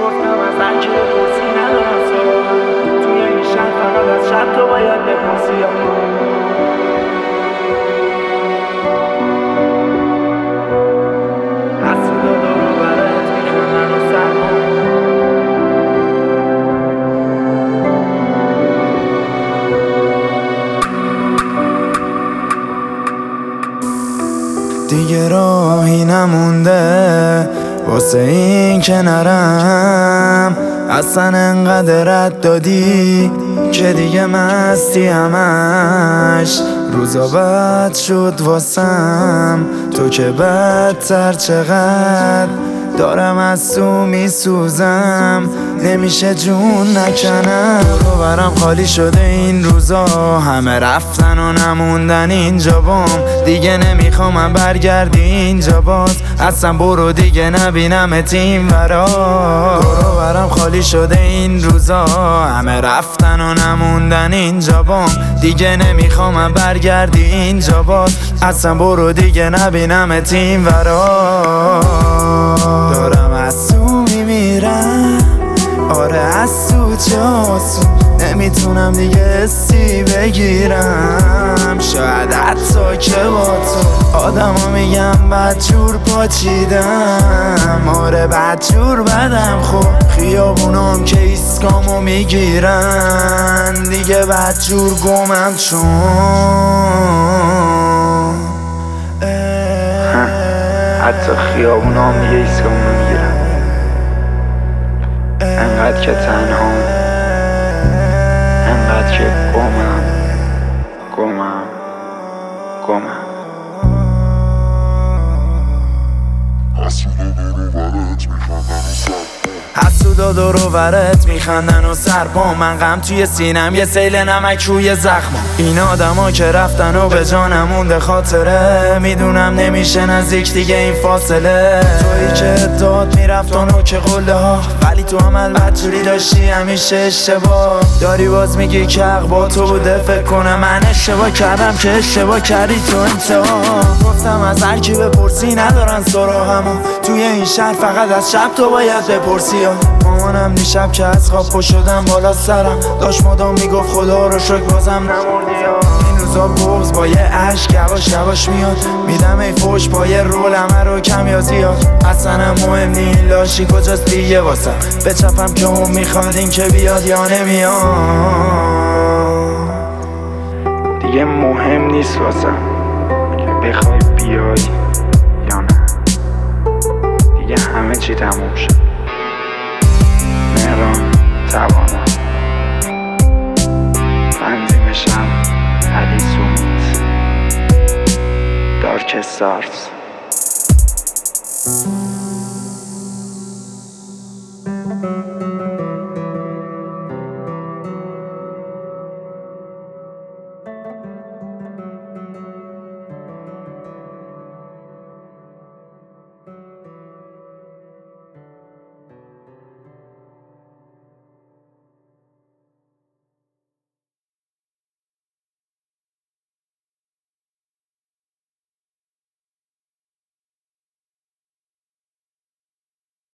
گفتم از هر کی بپرسی ندارم سراغم، توی این شهر فقط از شب تو باید بپرسی. حسودا دور و برت میخندن و سرما، دیگه راهی نمونده واسه این که نرم، اصلا انقدر رد دادی که دیگه مستی همش. روزا بد شد واسم تو که بدتر چقدر دارم از تو میسوزم، نمیشه جون نکنم. رو برم خالی شده این روزا، همه رفتن و نموندن اینجا بام، دیگه نمیخوام من برگردی اینجا باز، اصلا برو دیگه نبینمت این ورا. رو برم خالی شده این روزا، همه رفتن و نموندن اینجا بام، دیگه نمیخوام من برگردی اینجا باز، اصلا برو دیگه نبینمت این ورا. دارم از تو میمیرم، آره از تو جاسو، نمیتونم دیگه حسی بگیرم، شاید حتی که با تو آدما میگم بدجور پاچیدم، آره بدجور بدم. خب خیابونام که ایسکامو میگیرن، دیگه بدجور گمم چون حتی خیابونام دیگه ایسکامو میگیرن، انقدر که تنهام، انقدر که گمم. حسودا دور و برت میخندن و سرپا، من غم توی سینم یه سیل نمک روی زخما. این آدما که رفتن و به جانم مونده خاطره، میدونم نمیشه نزدیک دیگه این فاصله. تویی که داد میرفتن و که قله ها، ولی تو عمل بدجوری داشتی همیشه اشتباه. داری باز میگی که حق با تو بوده، فکر کنم من اشتباه کردم که اشتباه کردی تو انتها. گفتم از هر کی بپرسی ندارن سراغمو، توی این شهر فقط از شب تو باید بپرسی. مامانم دیشب که از خواب پا شدم بالا سرم، داشت مدام میگفت خدا رو شکر بازم نمردی. این روزا بغض با یه عشق یواش یواش میاد، میدم ای فوش با یه رول همه رو کم یا زیاد، اصلا مهم نی لاشی کجاست دیگه واسم، بچپم که اون میخواد این که بیاد یا نمیاد، دیگه مهم نیست واسم که بخوای بیای یا نه، دیگه همه چی تموم شد. مهران توانا، تنظیم شب علی سومیت، دارک استارز.